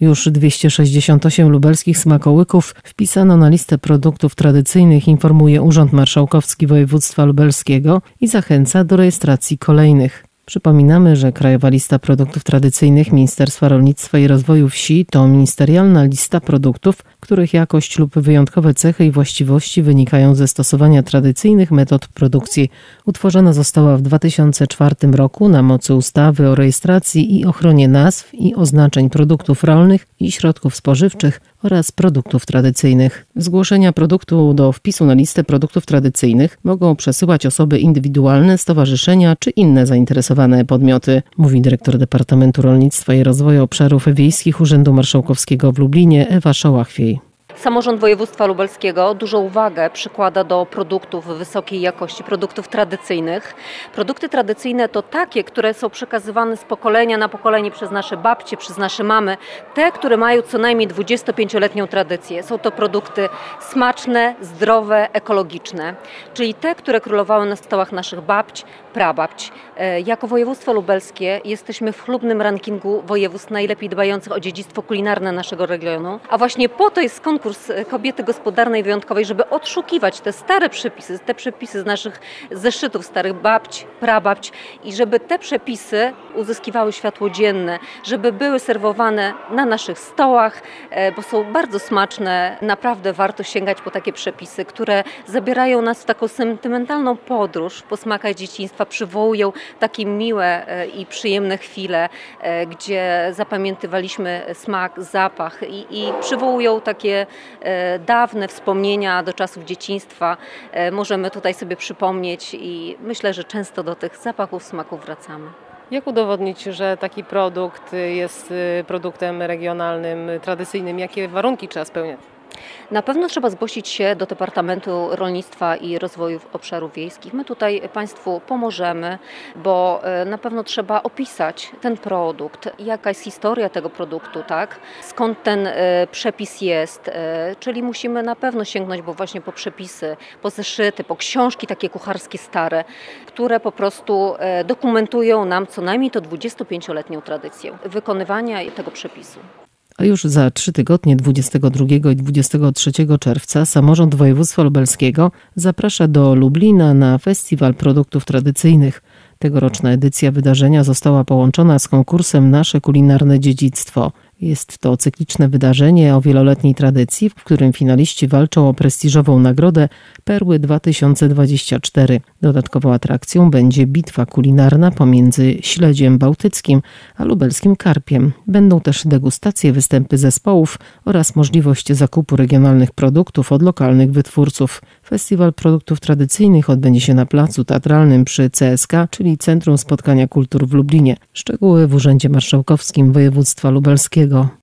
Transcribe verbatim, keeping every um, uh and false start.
Już dwieście sześćdziesiąt osiem lubelskich smakołyków wpisano na listę produktów tradycyjnych, informuje Urząd Marszałkowski Województwa Lubelskiego i zachęca do rejestracji kolejnych. Przypominamy, że Krajowa Lista Produktów Tradycyjnych Ministerstwa Rolnictwa i Rozwoju Wsi to ministerialna lista produktów, których jakość lub wyjątkowe cechy i właściwości wynikają ze stosowania tradycyjnych metod produkcji. Utworzona została w dwa tysiące czwartym roku na mocy ustawy o rejestracji i ochronie nazw i oznaczeń produktów rolnych i środków spożywczych oraz produktów tradycyjnych. Zgłoszenia produktu do wpisu na listę produktów tradycyjnych mogą przesyłać osoby indywidualne, stowarzyszenia czy inne zainteresowane podmioty, mówi dyrektor Departamentu Rolnictwa i Rozwoju Obszarów Wiejskich Urzędu Marszałkowskiego w Lublinie Ewa Szołachwiej. Samorząd Województwa Lubelskiego dużą uwagę przykłada do produktów wysokiej jakości, produktów tradycyjnych. Produkty tradycyjne to takie, które są przekazywane z pokolenia na pokolenie przez nasze babcie, przez nasze mamy. Te, które mają co najmniej dwudziestopięcioletnią tradycję. Są to produkty smaczne, zdrowe, ekologiczne. Czyli te, które królowały na stołach naszych babć, prababć. Jako województwo lubelskie jesteśmy w chlubnym rankingu województw najlepiej dbających o dziedzictwo kulinarne naszego regionu. A właśnie po to jest konkurs Kobiety Gospodarnej Wyjątkowej, żeby odszukiwać te stare przepisy, te przepisy z naszych zeszytów starych babć, prababć i żeby te przepisy uzyskiwały światło dzienne, żeby były serwowane na naszych stołach, bo są bardzo smaczne. Naprawdę warto sięgać po takie przepisy, które zabierają nas w taką sentymentalną podróż po smakach dzieciństwa, przywołują takie miłe i przyjemne chwile, gdzie zapamiętywaliśmy smak, zapach i, i przywołują takie dawne wspomnienia do czasów dzieciństwa. Możemy tutaj sobie przypomnieć i myślę, że często do tych zapachów, smaków wracamy. Jak udowodnić, że taki produkt jest produktem regionalnym, tradycyjnym? Jakie warunki trzeba spełniać? Na pewno trzeba zgłosić się do Departamentu Rolnictwa i Rozwoju Obszarów Wiejskich. My tutaj Państwu pomożemy, bo na pewno trzeba opisać ten produkt, jaka jest historia tego produktu, tak? Skąd ten przepis jest, czyli musimy na pewno sięgnąć bo właśnie po przepisy, po zeszyty, po książki takie kucharskie stare, które po prostu dokumentują nam co najmniej to dwudziestopięcioletnią tradycję wykonywania tego przepisu. A już za trzy tygodnie, dwudziestego drugiego i dwudziestego trzeciego czerwca, Samorząd Województwa Lubelskiego zaprasza do Lublina na Festiwal Produktów Tradycyjnych. Tegoroczna edycja wydarzenia została połączona z konkursem Nasze Kulinarne Dziedzictwo. Jest to cykliczne wydarzenie o wieloletniej tradycji, w którym finaliści walczą o prestiżową nagrodę Perły dwa tysiące dwadzieścia cztery. Dodatkową atrakcją będzie bitwa kulinarna pomiędzy śledziem bałtyckim a lubelskim karpiem. Będą też degustacje, występy zespołów oraz możliwość zakupu regionalnych produktów od lokalnych wytwórców. Festiwal Produktów Tradycyjnych odbędzie się na Placu Teatralnym przy C S K, czyli Centrum Spotkania Kultur w Lublinie. Szczegóły w Urzędzie Marszałkowskim Województwa Lubelskiego.